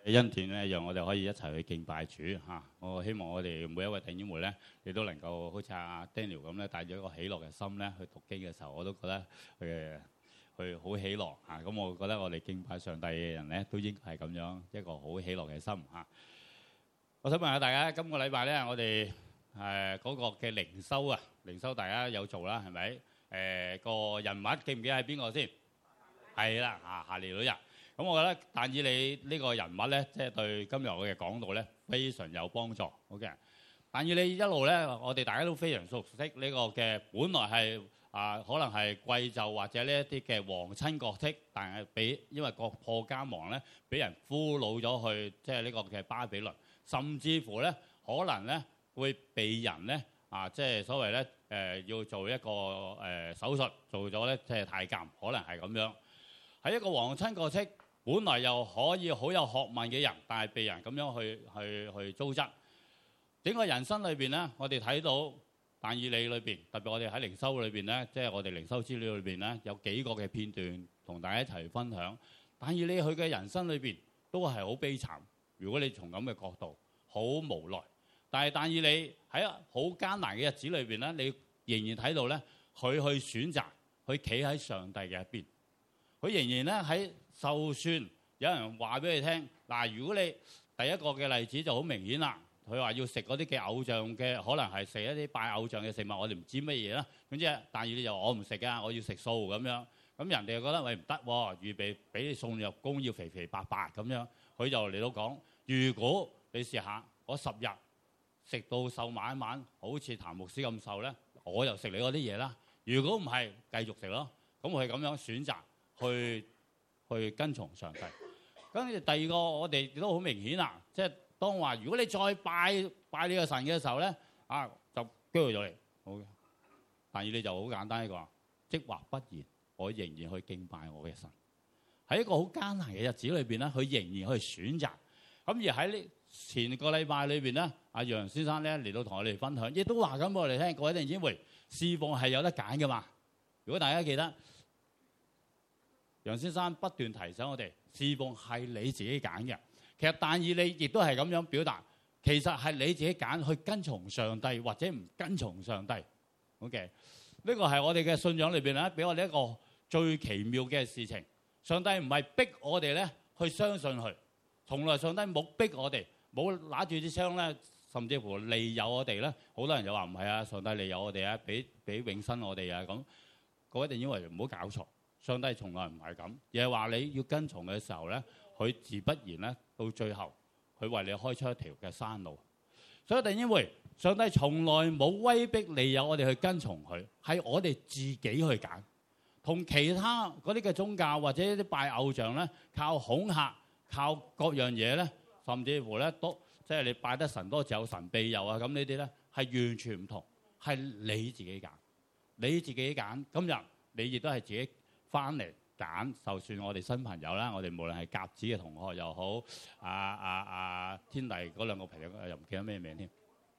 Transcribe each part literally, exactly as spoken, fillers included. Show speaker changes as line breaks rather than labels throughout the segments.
恩典咧，讓我哋可以一齊去敬拜主嚇。我希望我哋每一位弟兄姊妹咧，亦都能夠好似阿 Daniel 咁咧，帶住一個喜樂嘅心咧去讀經嘅時候，我都覺得誒，佢好喜樂嚇。咁我覺得我哋敬拜上帝嘅人咧，都應該係咁樣一個好喜樂嘅心嚇。我想問下大家，今個禮拜咧，我哋誒嗰個嘅靈修啊，靈修大家有做啦，係咪？誒個人物記唔記得係邊個先？係啦，啊下年嗰日。咁我覺得但以理呢個人物咧，即係對今日我嘅講道咧非常有幫助。OK，但以理一路咧，我哋大家都非常熟悉呢個嘅，本來係啊可能係貴胄或者呢一啲嘅皇親國戚，但係俾因為國破家亡咧，俾人俘虜咗去即係呢個嘅巴比倫，甚至乎咧可能咧會被人咧啊即係所謂咧誒要做一個誒手術，做咗咧即係太監，可能係咁樣。喺一個皇親國戚，本來又可以好有學問嘅人，但係被人咁樣去去去糟質。整個人生裏邊咧，我哋睇到但以理裏邊，特別我哋喺靈修裏邊咧，即係我哋靈修資料裏邊咧，有幾個嘅片段同大家一齊分享。但以理佢嘅人生裏邊都係好悲慘。如果你從咁嘅角度，好無奈。但係但以理喺好艱難嘅日子裏邊咧，你仍然睇到咧，佢去選擇去企喺上帝嘅一邊。佢仍然咧喺，就算有人話俾你聽，嗱，如果你第一個嘅例子就好明顯啦，佢話要食嗰啲嘅偶像嘅，可能係食一啲拜偶像嘅食物，我哋唔知乜嘢啦。總之，但以理就我唔食㗎，我要食素咁樣。咁人哋就覺得喂唔得喎，預備俾你送入宮要肥肥白白咁樣。佢就嚟到講，如果你試下我十日食到瘦晚一晚，好似譚牧師咁瘦咧，我又食你嗰啲嘢啦。如果唔係，繼續食咯。咁佢咁樣選擇。去去跟從上帝。跟住第二個，我哋亦都好明顯啦，即係當話，如果你再拜拜呢個神嘅時候咧，啊就鋸咗你。好嘅，但以理就好簡單一個，即話不然，我仍然去敬拜我嘅神。喺一個好艱難嘅日子裏邊咧，佢仍然去選擇。咁而喺呢前個禮拜裏邊咧，阿楊先生咧嚟到同我哋分享，亦都話咁我哋聽，各位弟兄姊妹，侍奉係有得揀㗎嘛。如果大家記得。楊先生不斷提醒我哋，侍奉係你自己揀嘅。其實但以理亦都係咁樣表達，其實係你自己揀去跟從上帝或者唔跟從上帝。OK，呢個係我哋嘅信仰裏邊咧，俾我哋一個最奇妙嘅事情。上帝唔係逼我哋咧去相信佢，從來上帝冇逼我哋，冇拿住支槍咧，甚至乎利誘我哋咧。好多人就話唔係啊，上帝利誘我哋啊，俾俾永生我哋啊咁。各位一定以為唔好搞錯。上帝從來唔係咁，而係話你要跟從嘅時候咧，佢自不然咧，到最後佢為你開出一條嘅山路。所以，弟兄姊妹，上帝從來冇威逼利誘我哋去跟從佢，係我哋自己去揀。同其他嗰啲嘅宗教或者啲拜偶像咧，靠恐嚇、靠各樣嘢咧，甚至乎咧都即係你拜得神多就有神庇佑啊，咁呢啲咧係完全唔同，係你自己揀，你自己揀。今日你亦都係自己。翻嚟揀，就算我哋新朋友啦，我哋無論係甲子嘅同學又好，阿阿阿天麗嗰兩個朋友又唔記得咩名添。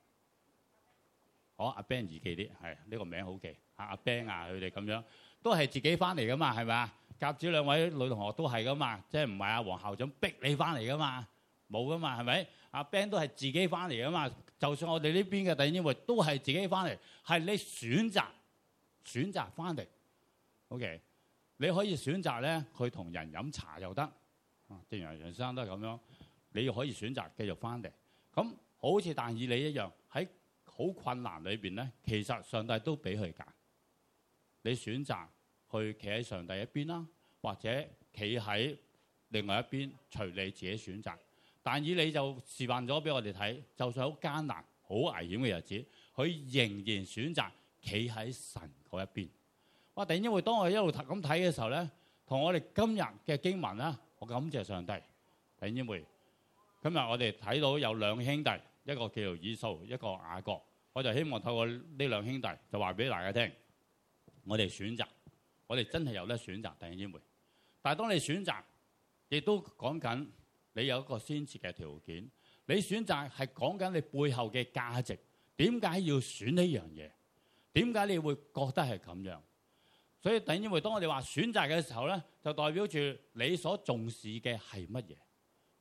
好，阿 Ben 易記啲，係呢個名好記。阿阿 Ben 啊，佢哋咁樣都係自己翻嚟噶嘛，係咪啊？甲子兩位女同學都係噶嘛，即係唔係阿黃校長逼你翻嚟噶嘛？冇噶嘛，係咪？阿 Ben 都係自己翻嚟噶嘛。就算我哋呢邊嘅弟兄姊妹都係自己翻嚟，係你選擇選擇翻嚟。OK。你可以選擇咧去同人飲茶又得，正如楊先生都係咁樣。你可以選擇繼續翻嚟，咁好似但以理一樣，喺好困難裏邊咧，其實上帝都俾佢揀。你選擇去企喺上帝一邊啦，或者企喺另外一邊，隨你自己選擇。但以理就示範咗俾我哋睇，就算好艱難、好危險嘅日子，佢仍然選擇企喺神嗰一邊。哇！突然因為當我一路咁睇嘅時候咧，同我哋今日嘅經文咧，我感謝上帝。突然因為今日我哋睇到有兩兄弟，一個叫做以掃，一個雅各。我就希望透過呢兩兄弟就話俾大家聽，我哋選擇，我哋真係有得選擇。突然因為，但係當你選擇，亦都講緊你有一個先設嘅條件。你選擇係講緊你背後嘅價值，點解要選呢樣嘢？點解你會覺得係咁樣？所以，等因為當我哋話選擇嘅時候咧，就代表住你所重視嘅係乜嘢？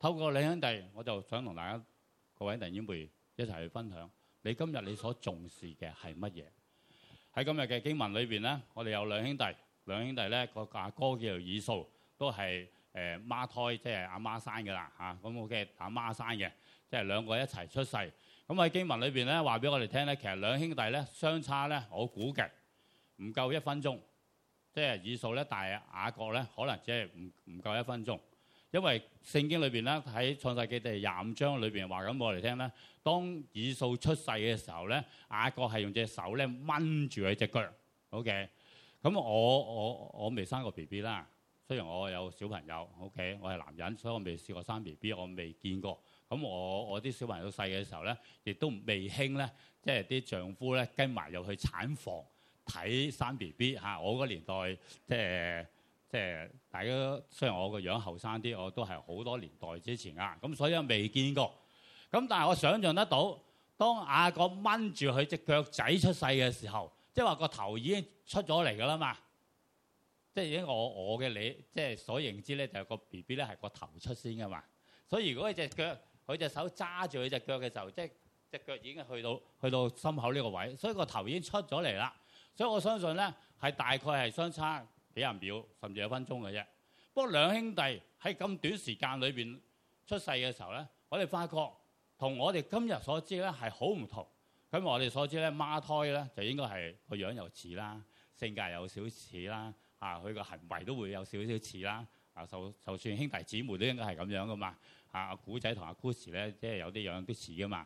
透過兩兄弟，我就想同大家各位弟兄姊妹一齊去分享，你今日你所重視嘅係乜嘢？喺今日嘅經文裏邊咧，我哋有兩兄弟，兩兄弟咧個阿哥叫做以掃，都係誒孖胎，即係阿媽生嘅啦嚇。咁我嘅阿媽生嘅，即係兩個一齊出世。咁喺經文裏邊咧話俾我哋聽咧，其實兩兄弟咧相差咧，我估計唔夠一分鐘。即係以掃咧，大雅各咧可能只係唔唔夠一分鐘，因為聖經裏邊咧喺創世記第廿五章裏邊話緊我哋聽咧，當以掃出世嘅時候咧，雅各係用隻手咧掹住佢隻腳。OK，咁我我我未生過 B B 啦，雖然我有小朋友 ，OK， 我係男人，所以我未試過生 B B， 我未見過。咁我我啲小朋友細嘅時候咧，亦都未興咧，即係啲丈夫咧跟埋入去產房睇生 B B 嚇。我個年代即係即係大家雖然我個樣後生啲，我都係好多年代之前啊。咁所以我未見過。咁但係我想象得到，當雅各掹住佢隻腳仔出世嘅時候，即係話個頭已經出咗嚟㗎啦嘛。即係已經我我嘅理即係所認知咧，就係個 B B 咧係個頭出先㗎嘛。所以如果佢隻腳佢隻手揸住佢隻腳嘅時候，即係隻腳已經去到去到心口呢個位，所以個頭已經出咗嚟啦。所以我相信咧係大概係相差幾廿秒甚至一分鐘嘅啫。不過兩兄弟喺咁短時間裏邊出世嘅時候咧，我哋發覺同我哋今日所知咧係好唔同。咁我哋所知咧孖胎咧就應該係個樣又似啦，性格有少少似啦，啊佢個行為都會有少少似啦。啊就就算兄弟姊妹都應該係咁樣噶嘛。啊阿古仔同阿姑時咧，即係有啲樣都似噶嘛。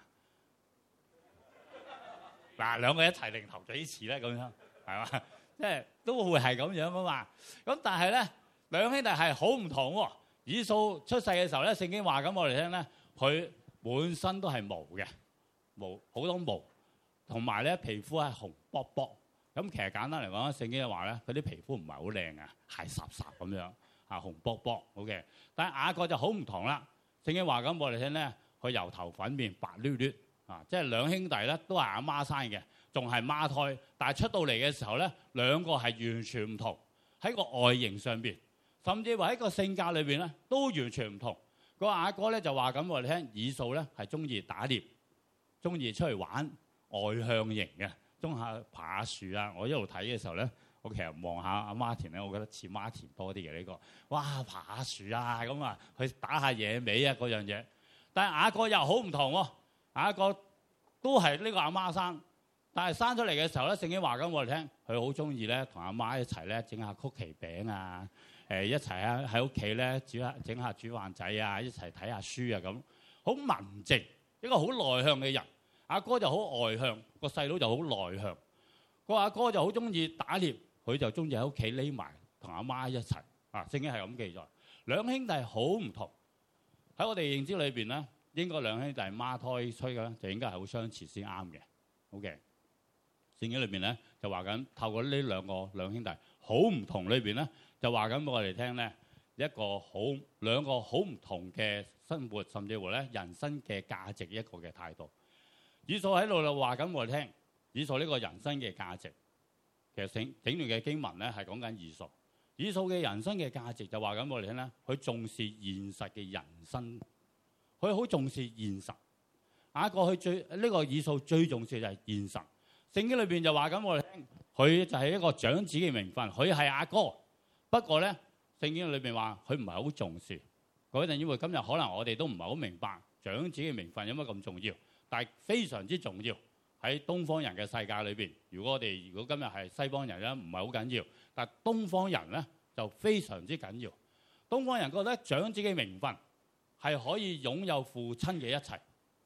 嗱兩個一齊零頭幾似咧咁樣，係嘛？即係都會係咁樣噶嘛。咁但係咧兩兄弟係好唔同喎。以掃出世嘅時候咧，聖經話咁我哋聽咧，佢滿身都係毛嘅，毛好多毛，同埋咧皮膚係紅卜卜。咁其實簡單嚟講，聖經話咧，佢啲皮膚唔係好靚啊，係霎霎咁樣啊，紅卜卜。OK，但係雅各就好唔同啦。聖經話咁我哋聽咧，佢油頭粉面白捋捋啊，即係兩兄弟咧都係阿媽生嘅，仲係孖胎，但係出到嚟嘅時候咧，兩個係完全唔同，喺個外形上邊，甚至話喺個性格裏邊咧都完全唔同。個雅各咧就話咁我哋聽，以掃咧係中意打獵，中意出去玩，外向型嘅，中下爬下樹啊。我一路睇嘅時候咧，我其實望下阿馬田咧，我覺得似馬田多啲嘅呢個。哇，爬下樹啊咁啊，去打下野味啊嗰樣嘢。但係雅各又好唔同喎，雅各都係呢個阿媽生，但係生出嚟嘅時候咧，聖經話咁我哋聽，佢好中意咧同阿媽一齊咧整下曲奇餅啊，誒一齊喺喺屋企咧煮下整下煮飯仔啊，一齊睇下書啊咁，好文靜，一個好內向嘅人。阿哥就好外向，個細佬就好內向。個阿哥就好中意打獵，佢就中意喺屋企匿埋同阿媽一齊。啊，聖經係咁記載，兩兄弟好唔同。喺我哋認知裏邊咧，應該兩兄弟孖胎催嘅就應該係好相似先啱嘅。好嘅，聖經裏邊咧就話緊透過呢兩個兩兄弟好唔同裏邊咧，就話緊俾我哋聽咧一個好兩個好唔同嘅生活，甚至乎咧人生嘅價值一個嘅態度。以掃喺度就話緊我哋聽，以掃呢個人生嘅價值，其實整整段嘅經文咧係講緊以掃。以掃嘅人生嘅價值就話緊我哋聽咧，佢重視現實嘅人生，佢好重視現實。雅各佢最呢、這個以掃最重視就係現實。聖經裏邊就話緊我哋聽，佢就係一個長子嘅名分，佢係雅各。不過咧，聖經裏邊話佢唔係好重視。各位弟兄姊妹，今日可能我哋都唔係好明白長子嘅名分有乜咁重要，但係非常之重要喺東方人嘅世界裏邊。如果我哋如果今日係西方人咧，唔係好緊要，但係東方人咧就非常之緊要。東方人覺得長子嘅名分係可以擁有父親嘅一切。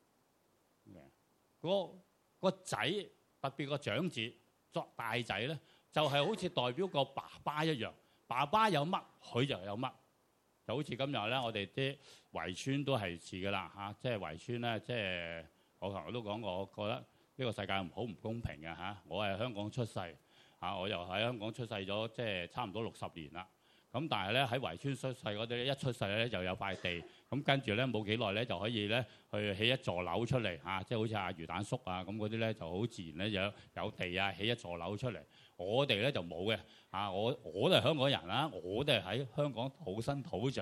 個個仔特別個長子作大仔咧，就係、是、好似代表個爸爸一樣。爸爸有乜，佢就有乜。就好似今日咧，我哋啲圍村都係似噶啦嚇，即係圍村咧，即係我頭先都講過，我覺得呢個世界好唔公平嘅嚇。我係香港出世嚇，我又喺香港出世咗，即係差唔多六十年啦。咁但係咧喺圍村出世嗰啲，一出世咧就有塊地，咁跟住咧冇幾耐咧就可以咧去起一座樓出嚟嚇，即係好似阿魚蛋叔啊咁嗰啲咧就好自然咧有有地啊起一座樓出嚟。我哋咧就冇嘅嚇，我我都係香港人啦，我都係喺香港土生土長，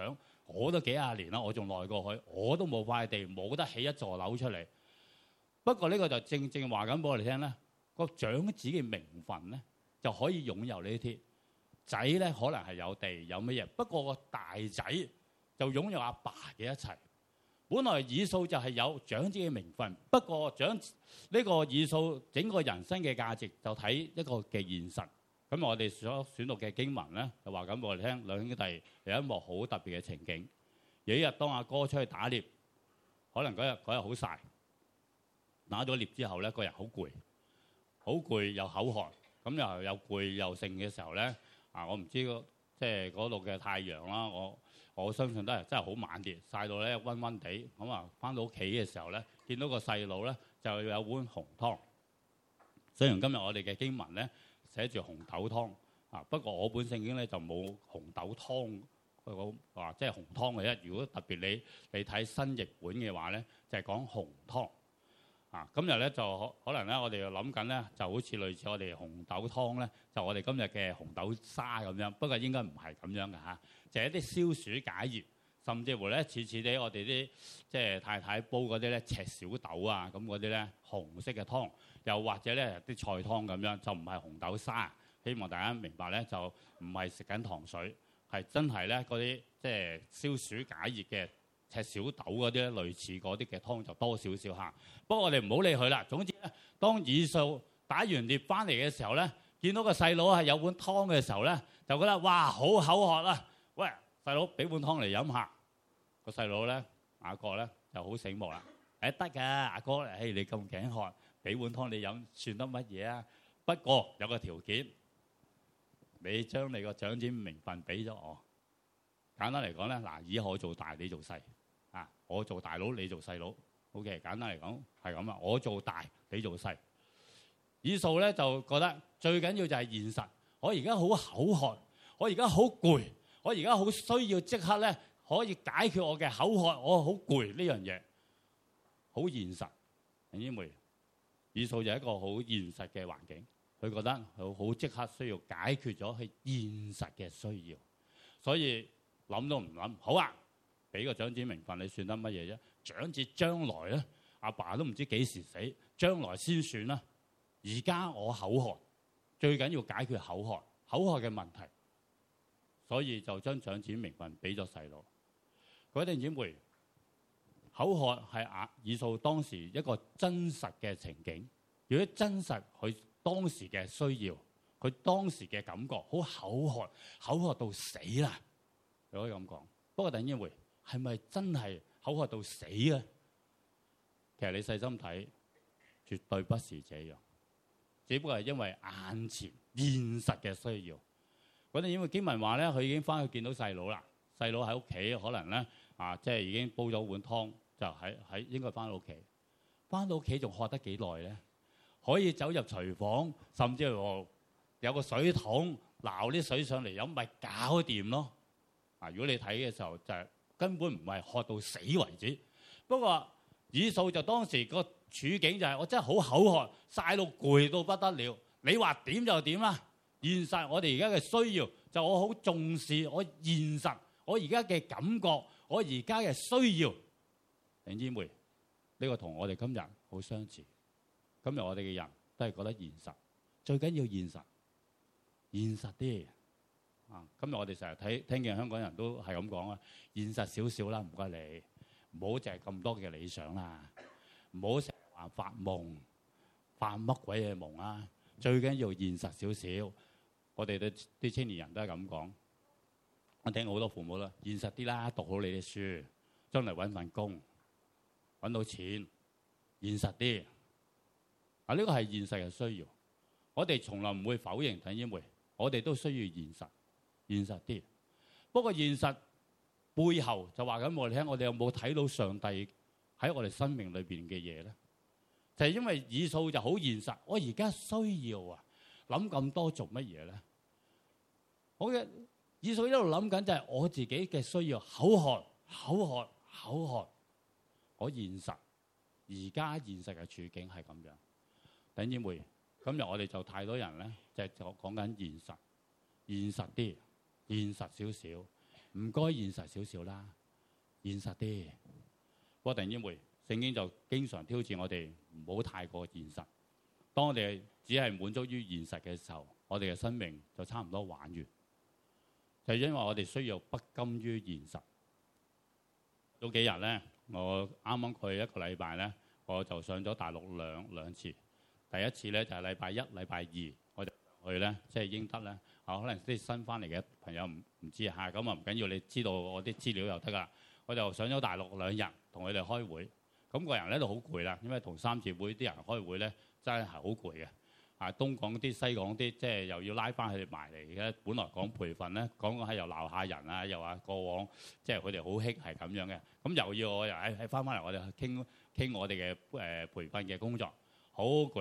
我都幾廿年啦，我仲耐過佢，我都冇塊地，冇得起一座樓出嚟。不過呢個就正正話緊俾我哋聽咧，個長子嘅名分咧就可以擁有呢啲。仔咧可能係有地有乜嘢，不過個大仔就擁有阿爸嘅一切。本來以掃就係有長子嘅名分，不過長呢、這個以掃整個人生嘅價值就睇一個嘅現實。咁我哋所選讀嘅經文咧就話緊俾我哋聽，兩兄弟有一幕好特別嘅情景。有一日當阿哥出去打獵，可能嗰日嗰日好曬，打咗獵之後咧，個人好攰，好攰又口渴，咁又又攰又剩嘅時候咧。啊！我唔知即係嗰度嘅太陽啦，我我相信都係真係好猛烈，曬到咧溫溫地。咁啊，翻到屋企嘅時候咧，見到個細佬咧就有碗紅湯。雖然今日我哋嘅經文咧寫住紅豆湯啊，不過我本聖經咧就冇紅豆湯佢講話即係紅湯嘅啫。如果特別你你睇新譯本嘅話咧，就係講紅湯。啊，今日咧就可能咧，我哋諗緊咧，就好似類似我哋紅豆湯咧，就我哋今日嘅紅豆沙咁樣。不過應該唔係咁樣嘅嚇，就係一啲消暑解熱，甚至乎咧似似啲我哋啲即係太太煲嗰啲咧赤小豆啊咁嗰啲咧紅色嘅湯，又或者咧啲菜湯咁樣，就唔係紅豆沙。希望大家明白咧，就唔係食緊糖水，係真係咧嗰啲即係消暑解熱嘅。赤小豆嗰啲咧，類似嗰啲嘅湯就多少少嚇。不過我哋唔好理佢啦。總之咧，當以掃打完獵翻嚟嘅時候咧，見到個細佬係有碗湯嘅時候咧，就覺得哇好口渴啦！喂，細佬俾碗湯嚟飲下。個細佬咧，雅各咧就好醒目啦。誒得㗎，阿哥，誒你咁頸渴，俾碗湯你飲算得乜嘢啊？不過有個條件，你將你個長子名分俾咗我。簡單嚟講咧，嗱，以後我做大，你做細。啊！我做大佬，你做細佬。OK，簡單嚟講係咁啊。我做大，你做細。以掃咧就覺得最緊要就係現實。我而家好口渴，我而家好攰，我而家好需要即刻咧可以解決我嘅口渴。我好攰呢樣嘢，好現實。弟兄姊妹，以掃就係一個好現實嘅環境，佢覺得好好即刻需要解決咗佢現實嘅需要，所以諗都唔諗，好啊！俾個長子名分，你算得乜嘢啫？長子將來咧，阿爸都唔知幾時死，將來先算啦。而家我口渴，最緊要解決口渴，口渴嘅問題，所以就將長子名分俾咗細佬。各位弟兄姊妹，口渴係阿以掃當時一個真實嘅情景。如果真實佢當時嘅需要，佢當時嘅感覺，好口渴，口渴到死啦，你可以咁講。不過弟兄姊妹，係咪真係口渴到死咧？其實你細心睇，絕對不是這樣。只不過係因為眼前現實嘅需要。嗰陣因為經文話咧，佢已經翻去見到細佬啦。細佬喺屋企，可能咧啊，即係已經煲咗碗湯，就喺喺應該翻到屋企。翻到屋企仲渴得幾耐咧？可以走入廚房，甚至乎有個水桶撈啲水上嚟飲，咪搞掂咯。啊，如果你睇嘅時候就係、是。根本唔係渴到死為止。不過以掃就當時個處境就係、是、我真係好口渴，曬到攰到不得了。你話點就點啦。現實我哋而家嘅需要就我好重視我現實，我而家嘅感覺，我而家嘅需要。弟兄姊妹，呢、這個同我哋今日好相似。今日我哋嘅人都係覺得現實，最緊要現實，現實啲。啊！今日我哋成日睇聽見香港人都係咁講啊，現實少少啦，唔該你，唔好淨係咁多嘅理想啦，唔好成日話發夢，發乜鬼嘢夢啊！最緊要現實少少。我哋啲啲青年人都係咁講。我聽好多父母啦，現實啲啦，讀好你啲書，將來揾份工，揾到錢，現實啲。啊！呢個係現實嘅需要。我哋從來唔會否認，弟兄姊妹，我哋都需要現實。現實啲，不過現實背後就話緊我哋聽，我哋有冇睇到上帝喺我哋生命裏邊嘅嘢咧？就係因為以掃就好現實，我而家需要啊，諗咁多做乜嘢咧？我嘅以掃一路諗緊就係我自己嘅需要，口渴、口渴、口渴。我現實而家現實嘅處境係咁樣。弟兄姊妹，今日我哋就太多人咧，就係講講緊現實，現實啲。現實少少，唔該現實少少啦。 現實啲。不過弟兄姊妹，聖經就經常挑戰我哋唔好太過現實。當我哋只係滿足於現實嘅時候，我哋嘅生命就差唔多玩完。就係因為我哋需要不甘於現實。早幾日咧，我啱啱去一個禮拜咧，我就上咗大陸兩兩次。第一次咧就係禮拜一、禮拜二，我就去咧，即係英德咧。啊，可能啲新翻嚟嘅朋友唔唔知嚇，咁啊唔緊要，你知道我啲資料就得噶啦。我就上咗大陸兩日，同佢哋開會。咁個人咧就好攰啦，因為同三字會啲人開會咧，真係好攰嘅。啊，東講啲西講啲，即係又要拉翻佢哋埋嚟嘅。本來講培訓咧，講講係又鬧下人啊，又話過往即係佢哋好興係咁樣嘅。咁又要我又誒誒翻翻嚟，我哋傾傾我哋嘅誒培訓嘅工作，好攰。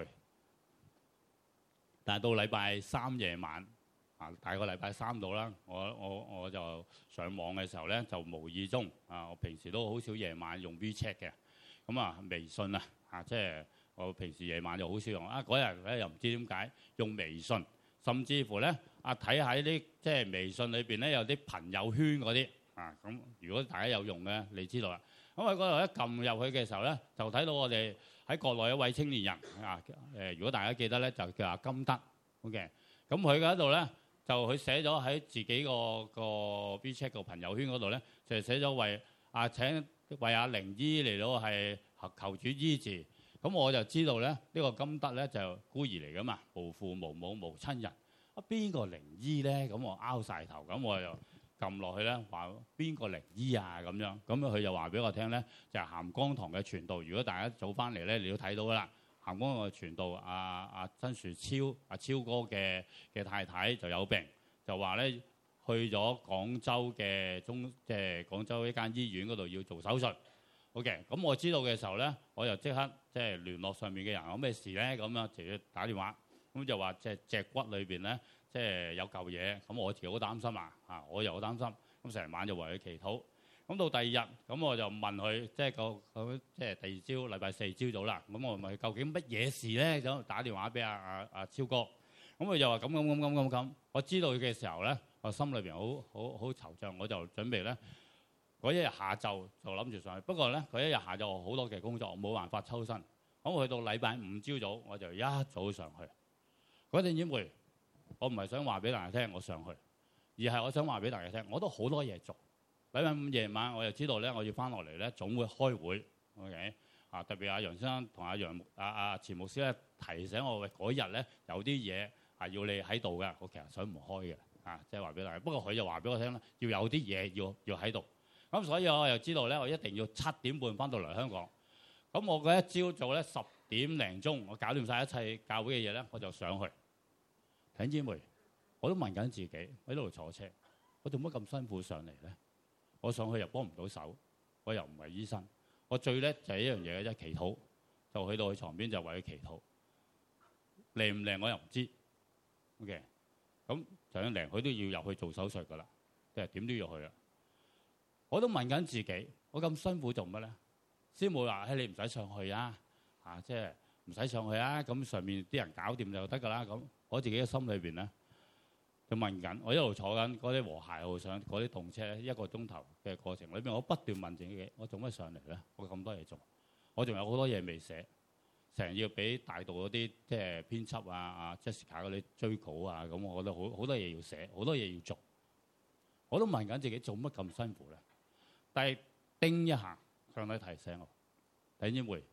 但係到禮拜三夜晚啊，大個禮拜三到啦，我我我就上網嘅時候咧，就無意中啊，我平時都好少夜晚用 WeChat 嘅，咁啊微信啊，啊即係。我平時夜晚就好少用啊！嗰日咧又唔知點解用微信，甚至乎咧啊睇喺啲即係微信裏邊咧有啲朋友圈嗰啲啊咁。如果大家有用嘅，你知道啦。咁喺嗰度一撳入去嘅時候咧，就睇到我哋喺國內一位青年人啊誒，如果大家記得咧，就叫阿金德。OK，咁佢嗰度咧就佢寫咗喺自己個個 WeChat 個朋友圈嗰度咧，就寫咗為啊請為阿靈姨嚟到係求主醫治。咁我就知道咧，呢、這個金德咧就孤兒嚟噶嘛，無父無母無親人。啊，邊個靈醫咧？咁我拗晒頭，咁我又撳落去咧，話邊個靈醫啊？咁樣，咁佢就話俾我聽咧，就係、是、鹹光堂嘅傳道。如果大家早翻嚟咧，你都睇到啦。鹹光堂嘅傳道，阿、啊、阿、啊、曾樹超，阿、啊、超哥嘅嘅太太就有病，就話咧去咗廣州嘅中，即係廣州一間醫院嗰度要做手術。OK，咁我知道嘅時候咧，我就即刻即係聯絡上面嘅人，有咩事咧？咁樣就要打電話，咁就話即係脊骨裏邊咧，即係有嚿嘢。咁我自己好擔心啊，啊，我又好擔心。咁成晚就為佢祈禱。咁到第二日，咁我就問佢，即係個咁即係第二朝禮拜四朝早啦。咁我問佢究竟乜嘢事咧？咁打電話俾阿阿阿超哥。咁佢就話咁咁咁咁咁咁。我知道佢嘅時候咧，我心裏邊好好好惆悵，我就準備咧。嗰一日下晝就諗住上去，不過咧嗰一日下晝好多嘅工作，我冇辦法抽身。咁我去到禮拜五朝早，我就一早上去。嗰陣姊妹，我唔係想話俾大家聽我上去，而係我想話俾大家聽，我都好多嘢做。禮拜五夜晚我就知道咧，我要翻落嚟咧總會開會。OK 啊，特別阿楊先生同阿楊阿阿錢牧師咧提醒我，喂嗰日咧有啲嘢係要你喺度嘅，我其實想唔開嘅啊，即係話俾大家。不過佢就話俾我聽咧，要有啲嘢要要喺度。咁所以我又知道咧，我一定要七點半翻到嚟香港。咁我嗰一朝早咧十點零鐘，我搞掂晒一切教會嘅嘢咧，我就上去。弟兄姊妹，我都問緊自己，喺度坐車，我做乜咁辛苦上嚟咧？我上去又幫唔到手，我又唔係醫生。我最叻就係一樣嘢嘅啫，祈禱。就去到佢床邊就為佢祈禱。靈唔靈我又唔知。OK，咁就算靈，佢都要入去做手術噶啦，即係點都要去啊。我都問緊自己，我咁辛苦做乜咧？師母話：，誒你唔使上去啊，啊即係唔使上去啊。咁上面啲人搞掂就得㗎啦。咁我自己嘅心裏邊咧，就問緊。我一路坐緊嗰啲和諧號上嗰啲動車，一個鐘頭嘅過程裏邊，我不斷問自己：，我做乜上嚟咧？我咁多嘢做，我仲有好多嘢未寫，成日要俾大道嗰啲即係編輯啊、啊 Jessica 嗰啲追稿啊，咁我覺得好好多嘢要寫，好多嘢要做。我都問緊自己做乜咁辛苦咧？但係叮一下，上帝提醒我，弟兄姊妹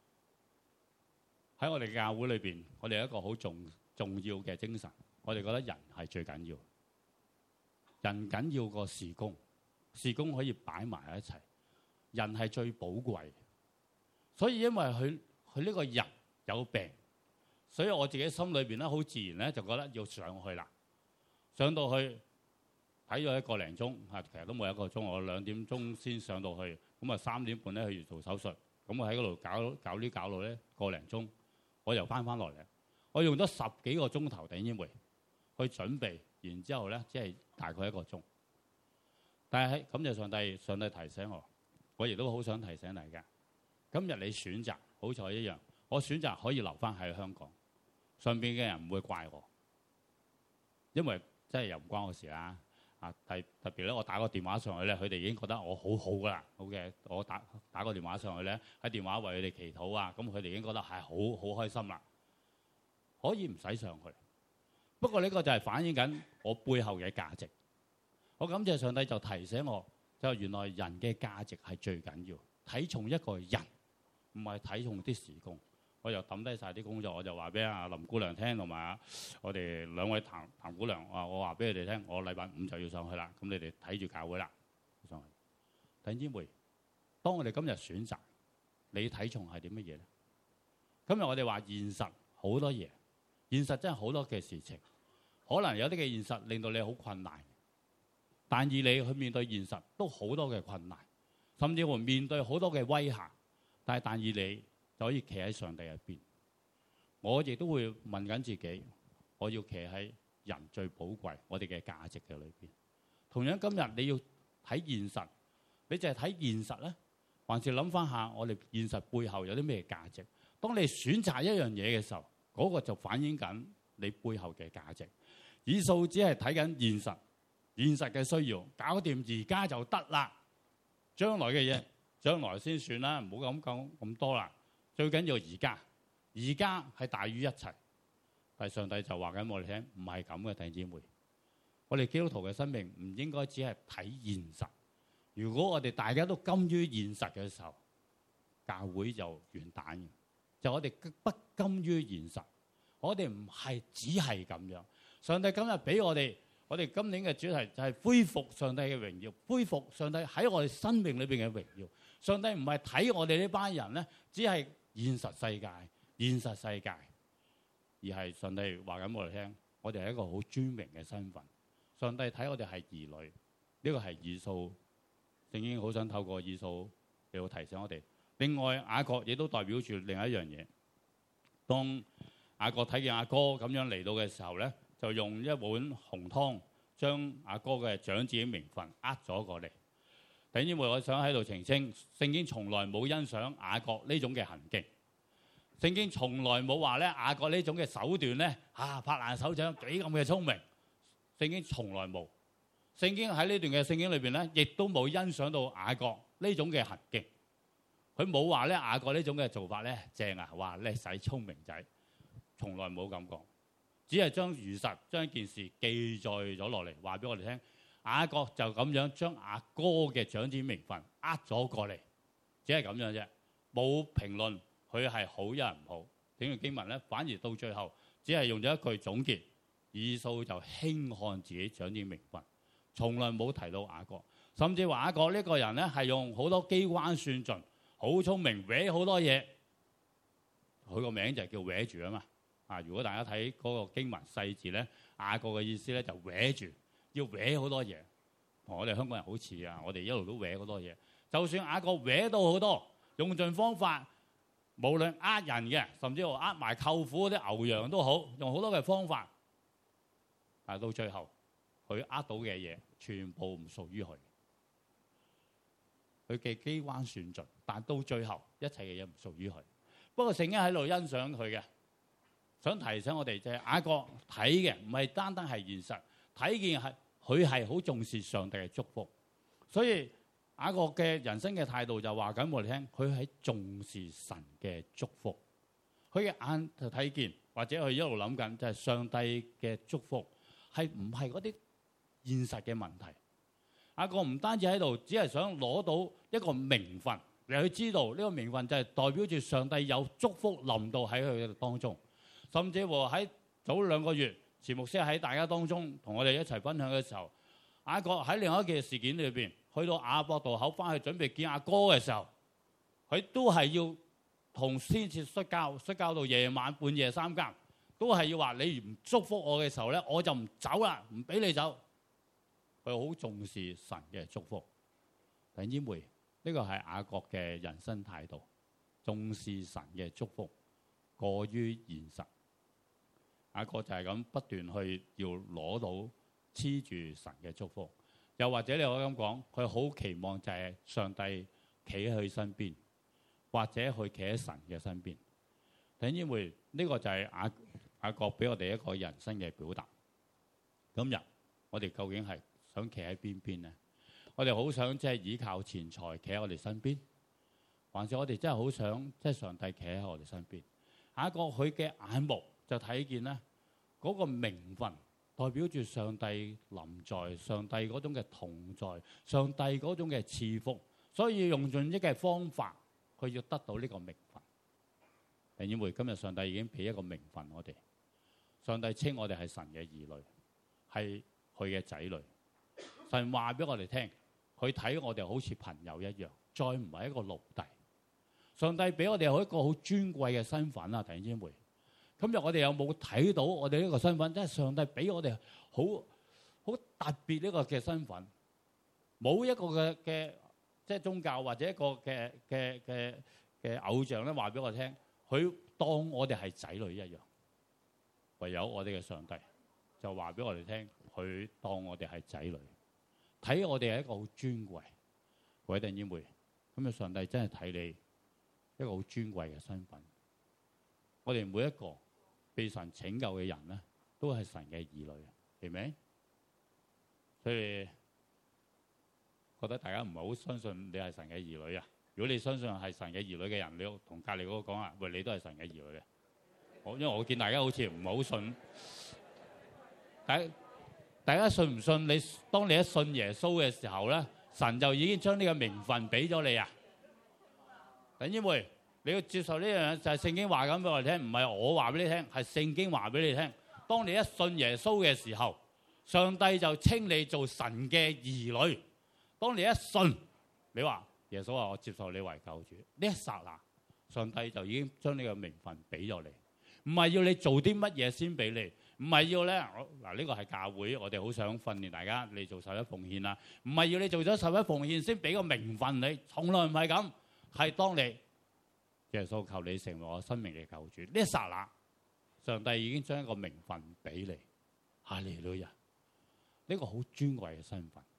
喺我哋教會裏邊，我哋有一個好重重要嘅精神，我哋覺得人係最緊要，人緊要過事工，事工可以擺埋一齊，人係最寶貴。所以因為佢佢呢個人有病，所以我自己心裏邊咧好自然咧就覺得要上去啦，上到去。睇咗一個零鐘，啊，其實都冇一個鐘，我兩點鐘先上到去，咁啊三點半咧去做手術，咁我喺嗰度搞搞呢搞到咧個零鐘，我又翻翻落嚟，我用咗十幾個鐘頭頂煙梅去準備，然之後咧即係大概一個鐘。但係咁就上帝上帝提醒我，我亦都好想提醒大家，今日你選擇好彩一樣，我選擇可以留翻喺香港，上邊嘅人唔會怪我，因為真係又唔關我事啦。 啊，特特別咧，我打個電話上去咧，佢哋已經覺得我好好噶啦。好嘅，我打打個電話上去咧，喺電話為佢哋祈禱啊，咁佢哋已經覺得係好好開心啦。可以唔使上去，不過呢個就係反映緊我背後嘅價值。我感謝上帝就提醒我，就原來人嘅價值係最緊要，睇重一個人，唔係睇重啲事工。我就抌低晒啲工作，我就話俾阿林姑娘聽，同埋我哋兩位譚譚姑娘，我我話俾佢哋聽，我禮拜五就要上去啦。咁你哋睇住教會啦，上去。弟兄姊妹，當我哋今日選擇，你睇重係啲乜嘢咧？今日我哋話現實好多嘢，現實真係好多嘅事情，可能有啲嘅現實令到你好困難，但以你去面對現實都好多嘅困難，甚至乎面對好多嘅威嚇，但係但以你就可以企喺上帝入邊。我亦都會問緊自己，我要企喺人最寶貴我哋嘅價值嘅裏邊。同樣今日你要睇現實，你淨係睇現實咧，還是諗翻下我哋現實背後有啲咩價值？當你選擇一樣嘢嘅時候，嗰個就反映緊你背後嘅價值。以掃只係睇緊現實，現實嘅需要，搞掂而家就得啦。將來嘅嘢，將來先算啦，唔好咁講咁多啦。最緊要而家，而家係大於一切。但係上帝就話緊我哋聽，唔係咁嘅，弟兄姊妹。我哋基督徒嘅生命唔應該只係睇現實。如果我哋大家都甘於現實嘅時候，教會就完蛋嘅。就我哋不甘於現實，我哋唔係只係咁樣。上帝今日俾我哋，我哋今年嘅主題就係恢復上帝嘅榮耀，恢復上帝喺我哋生命裏邊嘅榮耀。上帝唔係睇我哋呢班人咧，只係現實世界、現實世界，而係上帝話緊我哋聽，我哋係一個好尊榮嘅身份。上帝睇我哋係兒女，呢個係以掃，聖經好想透過以掃嚟到提醒我哋。另外，雅各亦都代表住另一樣嘢。當雅各睇見阿哥咁樣嚟到嘅時候咧，就用一碗紅湯將阿哥嘅長子嘅名分呃咗過嚟。弟兄姊妹，我想喺度澄清，聖經從來冇欣賞雅各呢種嘅行徑。聖經從來冇話咧雅各呢種嘅手段咧啊拍爛手掌幾咁嘅聰明。聖經從來冇。聖經喺呢段嘅聖經裏邊咧，亦都冇欣賞到雅各呢種嘅行徑。佢冇話咧雅各呢種嘅做法咧正啊，話叻使聰明仔，從來冇咁講，只係將如實將一件事記載咗落嚟，話俾我哋聽。雅各就咁樣將阿哥嘅長子名分呃咗過嚟，只係咁樣啫，冇評論佢係好一人唔好。整段經文咧，反而到最後只係用咗一句總結：以掃就輕看自己長子名分，從來冇提到雅各，甚至話雅各呢個人咧係用好多機關算盡。好聰明，搲好多嘢。佢個名就係叫搲住啊嘛。啊，如果大家睇嗰個經文細節咧，雅各嘅意思咧就搲住，要搲好多嘢。同我哋香港人好似啊，我哋一路都搲好多嘢。就算雅各搲到好多，用盡方法，無論呃人嘅，甚至乎呃埋舅父嗰啲牛羊都好，用好多嘅方法。但係到最後，佢呃到嘅嘢全部唔屬於佢。佢嘅機關算盡，但到最後一切嘅嘢唔屬於佢。不過聖經喺度欣賞佢嘅，想提醒我哋就係雅各睇嘅唔係單單係現實，睇見係佢係好重視上帝嘅祝福。所以雅各嘅人生嘅態度就話緊我哋聽，佢係重視神嘅祝福。佢嘅眼就睇見，或者佢一路諗緊就係上帝嘅祝福係唔係嗰啲現實嘅問題。雅各唔單止喺度，只係想攞到一個名分，你去知道呢個名分就係代表住上帝有祝福臨到喺佢嘅當中。甚至乎喺早兩個月，前牧師喺大家當中同我哋一齊分享嘅時候，雅各喺另外一件事件裏邊，去到雅博渡口翻去準備見阿哥嘅時候，佢都係要同先至摔跤，摔跤到夜晚半夜三更，都係要話你唔祝福我嘅時候咧，我就唔走啦，唔俾你走。佢好重視神嘅祝福。弟兄姊妹，呢個係雅各嘅人生態度，重視神嘅祝福過於現實。雅各就係咁不斷去要攞到黐住神嘅祝福，又或者你可以咁講，佢好期望就係上帝企喺佢身邊，或者佢企喺神嘅身邊。弟兄姊妹，呢個就係雅雅各俾我哋一個人生嘅表達。今日我哋究竟係想企喺邊邊呢？我哋好想即係依靠錢財企喺我哋身邊，還是我哋真係好想即係上帝企喺我哋身邊？下一個佢嘅眼目就睇見咧嗰個名分，代表住上帝臨在，上帝嗰種嘅同在，上帝嗰種嘅賜福，所以用盡一嘅方法，佢要得到呢個名分。弟兄姊妹，今日上帝已經俾一個名分我哋，上帝稱我哋係神嘅兒女，係佢嘅仔女。神話俾我哋聽，佢睇我哋好似朋友一樣，再唔係一個奴隸。上帝俾我哋有一個好尊貴嘅身份啊！弟兄姊妹，今日我哋有冇睇到我哋呢個身份？即係上帝俾我哋好好特別呢個嘅身份，冇一個嘅嘅即係宗教或者一個嘅嘅嘅嘅偶像咧話俾我聽，佢當我哋係仔女一樣。唯有我哋嘅上帝就話俾我哋聽，佢當我哋係仔女，睇我哋係一個好尊貴。各位弟兄姊妹，咁啊，上帝真係睇你一個好尊貴嘅身份。我哋每一個被神拯救嘅人咧，都係神嘅兒女，係咪？所以覺得大家唔係好相信你係神嘅兒女啊。如果你相信係神嘅兒女嘅人，你要同隔離嗰個講啊，喂，你都係神嘅兒女嘅。我因為我見大家好似唔係好信，大家大家信唔信？你當你一信耶穌嘅時候咧，神就已經將呢個名分俾咗你啊！弟兄妹，你要接受呢樣嘢，就係聖經話咁俾我哋聽，唔係我話俾你聽，係聖經話俾你聽。當你一信耶穌嘅時候，上帝就稱你做神嘅兒女。當你一信，你話耶穌話我接受你為救主，呢一剎那，上帝就已經將呢個名分俾咗你。唔係要你做啲乜嘢先俾你，唔係要咧嗱，呢個係教會，我哋好想訓練大家你做十一奉獻啦。唔係要你做咗十一奉獻先俾個名分你，從來唔係咁。係當你耶穌求你成為我生命嘅救主，呢一剎那，上帝已經將一個名分俾你。哈利路亞！呢個好尊貴嘅身份，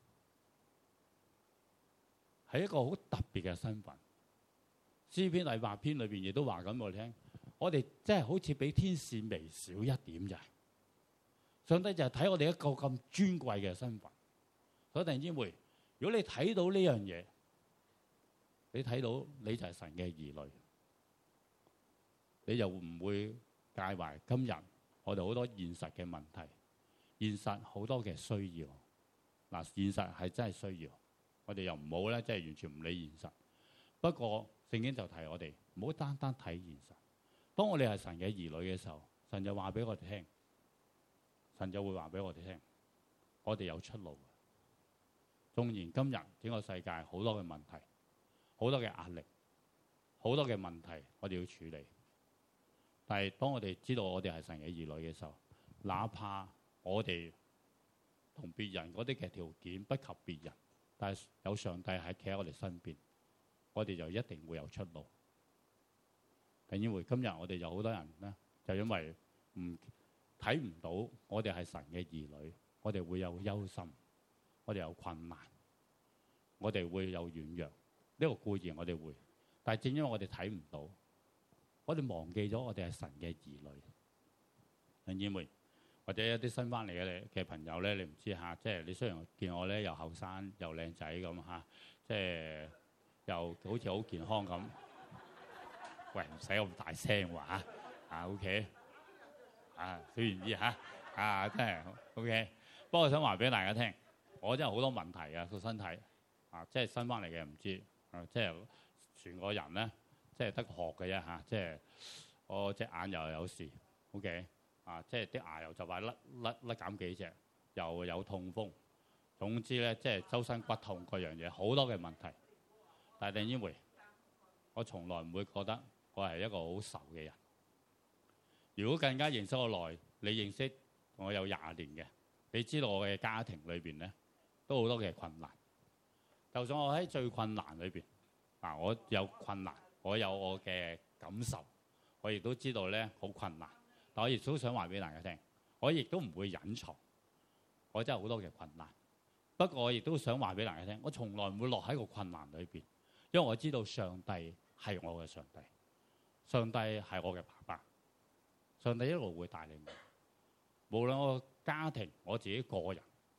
係一個好特別嘅身份。詩篇第八篇裏邊亦都話緊我哋聽。我哋真係好似比天使微小一點咋？上帝就係睇我哋一個咁尊貴嘅身份。所以弟兄姊妹，如果你睇到呢樣嘢，你睇到你就係神嘅兒女，你就唔會介懷今日我哋好多現實嘅問題，現實好多嘅需要。嗱，現實係真係需要，我哋又唔好咧，即係完全唔理現實。不過聖經就提我哋唔好單單睇現實。當我哋係神嘅兒女嘅時候，神就話俾我哋聽，神就會話俾我哋聽，我哋有出路。縱然今日整個世界好多嘅問題，好多嘅壓力，好多嘅問題，我哋要處理。但係當我哋知道我哋係神嘅兒女嘅時候，哪怕我哋同別人嗰啲嘅條件不及別人，但係有上帝喺企喺我哋身邊，我哋就一定會有出路。弟兄姊妹，今日我哋就好多人咧，就因為唔睇唔到我哋係神嘅兒女，我哋會有憂心，我哋有困難，我哋會有軟弱。呢個固然我哋會，但係正因為我哋睇唔到，我哋忘記咗我哋係神嘅兒女。弟兄姊妹，或者一啲新翻嚟嘅嘅朋友咧，你唔知嚇，即係你雖然見我咧又後生又靚仔咁嚇，即係又好似好健康咁。喂，唔使咁大聲話啊 ，OK， 啊，小言啲嚇，啊，真係 OK。不過我想話俾大家聽，我真係好多問題啊個身體，啊，即係新翻嚟嘅唔知，啊，即係全個人咧，即係得個殼嘅啫嚇，即係我隻眼又有事 ，OK，啊，即係啲牙又就快甩甩甩減幾隻，又有痛風，總之咧，即係周身骨痛各樣嘢，好多嘅問題。但係弟兄姊妹，我從來唔會覺得我係一個好愁嘅人。如果更加認識我耐，你認識我有廿年嘅，你知道我嘅家庭裏邊咧都好多嘅困難。就算我喺最困難裏邊，嗱，我有困難，我有我嘅感受，我亦都知道咧好困難。但我亦都想話俾大家聽，我亦都唔會隱藏，我真係好多嘅困難。不過我亦都想話俾大家聽，我從來唔會落喺個困難裏邊，因為我知道上帝係我嘅上帝。上帝係我嘅爸爸，上帝一路會帶領我。無論我家庭、我自己個人，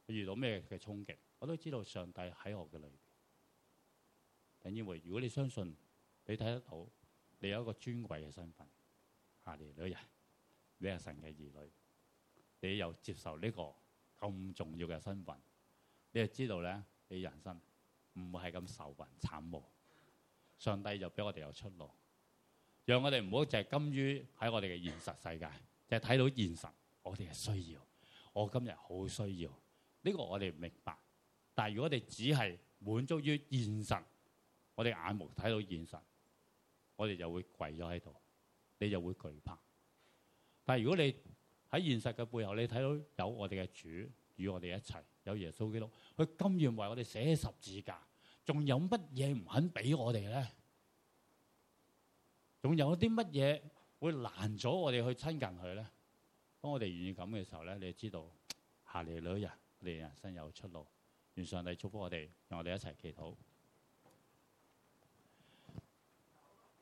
遇到咩嘅衝擊，我都知道上帝喺我嘅裏邊。弟兄姊妹，如果你相信，你睇得到，你有一個尊貴嘅身份，哈利路亞，你係神嘅兒女，你又接受呢個咁重要嘅身份，你就知道咧，你人生唔會係咁愁雲慘霧。上帝就俾我哋有出路，讓我哋唔好淨係甘於喺我哋嘅現實世界，就係睇到現實，我哋係需要，我今日好需要呢個，我哋唔明白。但係如果我哋只係滿足於現實，我哋眼目睇到現實，我哋就會跪咗喺度，你就會懼怕。但係如果你喺現實嘅背後，你睇到有我哋嘅主與我哋一齊，有耶穌基督，佢甘願為我哋寫十字架，仲有乜嘢唔肯俾我哋咧？仲有啲乜嘢會攔阻我哋去親近佢咧？當我哋願意咁嘅時候咧，你就知道哈利路亞，我哋人生有出路。願上帝祝福我哋，讓我哋一齊祈禱。